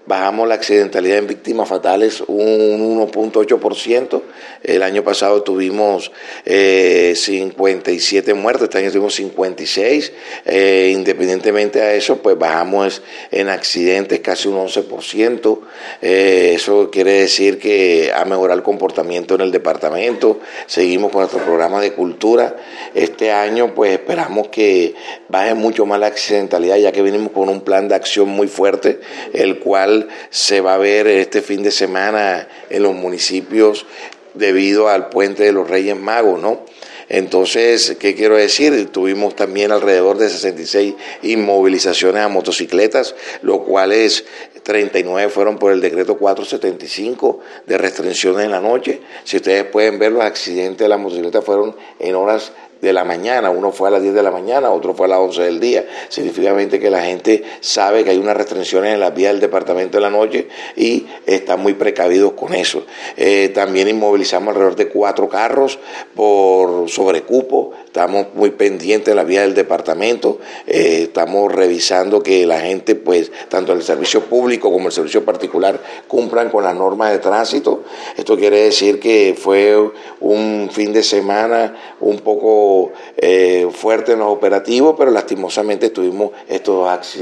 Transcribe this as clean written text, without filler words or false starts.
bajamos la accidentalidad en víctimas fatales un 1.8%. El año pasado tuvimos 57 muertes, este año tuvimos 56. Independientemente de eso, pues bajamos en accidentes casi un 11%. Eso quiere decir que ha mejorado el comportamiento en el departamento. Seguimos con nuestro programa de cultura. Este año pues esperamos que baje mucho más la accidentalidad, ya que venimos con un plan de acción muy fuerte, el cual se va a ver este fin de semana en los municipios debido al Puente de los Reyes Magos, ¿no? Entonces, ¿qué quiero decir? Tuvimos también alrededor de 66 inmovilizaciones a motocicletas, lo cuales 39 fueron por el decreto 475 de restricciones en la noche. Si ustedes pueden ver, los accidentes de las motocicletas fueron en horas de la mañana, uno fue a las 10 de la mañana, otro fue a las 11 del día. Significativamente que la gente sabe que hay unas restricciones en las vías del departamento de la noche y están muy precavidos con eso. También inmovilizamos alrededor de 4 carros por sobrecupo. Estamos muy pendientes de la vía del departamento, estamos revisando que la gente, pues, tanto el servicio público como el servicio particular cumplan con las normas de tránsito. Esto quiere decir que fue un fin de semana un poco fuerte en los operativos, pero lastimosamente tuvimos estos accidentes.